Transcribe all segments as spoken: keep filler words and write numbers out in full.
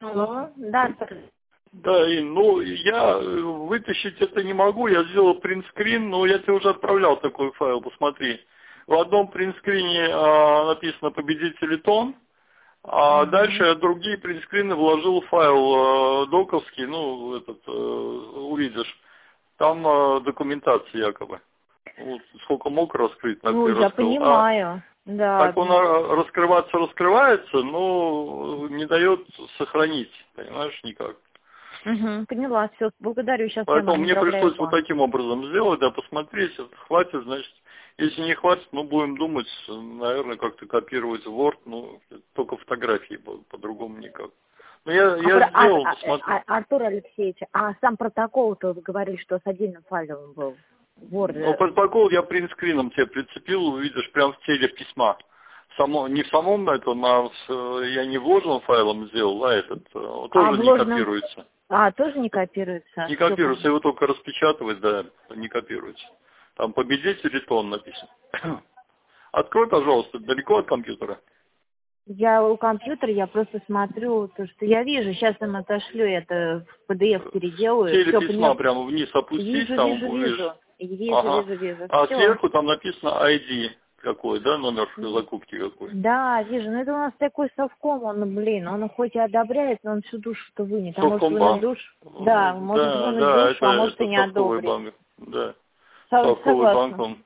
Алло, да. Да, и, ну, я вытащить это не могу, я сделал принтскрин, но я тебе уже отправлял такой файл, посмотри. В одном принтскрине а, написано «Победитель тон», а Угу. дальше я другие принтскрины вложил в файл а, доковский, ну, этот, а, увидишь, там а, документация якобы. Вот, сколько мог раскрыть, так Ну, и я раскрыл. понимаю, А, да. так он а, раскрываться раскрывается, но не дает сохранить, понимаешь, никак. Угу, поняла, все, благодарю, сейчас я Поэтому вам мне направляю пришлось вот банк. таким образом сделать, да, посмотреть, это хватит, значит, если не хватит, ну, будем думать, наверное, как-то копировать в Word, ну, только фотографии, по- по-другому никак. Ну, я, А, я про- а, сделал, а, посмотри. а, Артур Алексеевич, а сам протокол-то вы говорили, что с отдельным файлом был? Ну, Word. протокол я принтскрином тебе прицепил, увидишь, прям в теле письма. Само, не в самом этом, а в, я не вложенным файлом сделал, а этот, э, А тоже не вложенным... копируется. А, тоже не копируется? Не Всё копируется, его только распечатывать, да, не копируется. Там победитель тон написано. Открой, пожалуйста, далеко от компьютера. Я у компьютера, я просто смотрю то, что я вижу. Сейчас им отошлю это в пи ди эф переделаю. Теле Все, письма понял. прямо вниз опустись, Вижу, там вижу, увидишь. вижу. Вижу, Ага. вижу, вижу. А Все. сверху там написано ай ди какой, да, номер закупки какой. Да, вижу. Ну это у нас такой совком, он, блин, он хоть и одобряет, но он всю душу-то вынет. А может вынуть Совкомбанк? душу? Да, Ну, может Да, вынуть да, душу, это, а может и это не совковый одобрит. банк. Да. Со- Совковый банк, Согласна. он.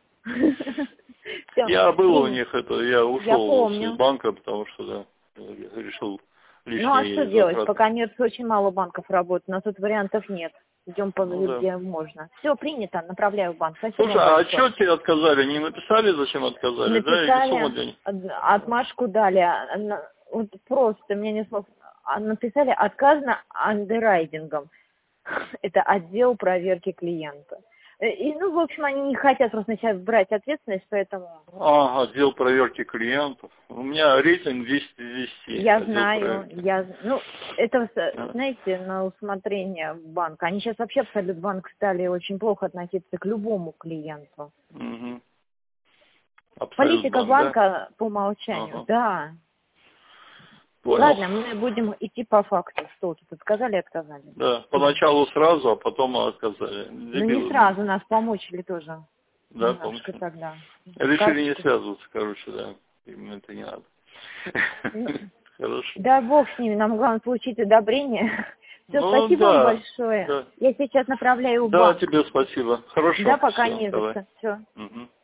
Все. Я был у них, это, я Я ушел из помню. банка, потому что, да, решил Ну а что лишние делать? По затраты. коммерции очень мало банков работает, у нас тут вариантов нет. Идем по Ну, да. где можно. Все, принято, направляю в банк. Спасибо Слушай, вам а большое. что тебе отказали? Не написали, зачем отказали, да? Или сумма Написали, денег? од- отмашку дали. а, на- Вот просто, мне не смог... а, Написали отказано андеррайтингом. Это отдел проверки клиента. Э, И, ну, в общем, они не хотят просто на себя брать ответственность, поэтому... А, отдел проверки клиентов. У меня рейтинг десять из десяти. Я Отдел знаю, проверки. я, ну, это, Да. знаете, на усмотрение банка. Они сейчас вообще абсолют банк стали очень плохо относиться к любому клиенту. Угу. Абсолют Политика банк, да? банка по умолчанию, Ага. да. Понял. Ладно, мы будем идти по факту. Что тут отказали, отказали. Да, поначалу сразу, а потом отказали. Ну не Дебилы. сразу нас помучили тоже. Да, Немножко помню. тогда. Решили не Карточки. связываться, короче, да. Им это не надо. Ну, Хорошо. да бог с ними, нам главное получить одобрение. Все, Ну спасибо вам да, большое. да. Я сейчас направляю в Да, банк. тебе спасибо. Хорошо. Да, пока Все, не за давай. что. Все. Угу.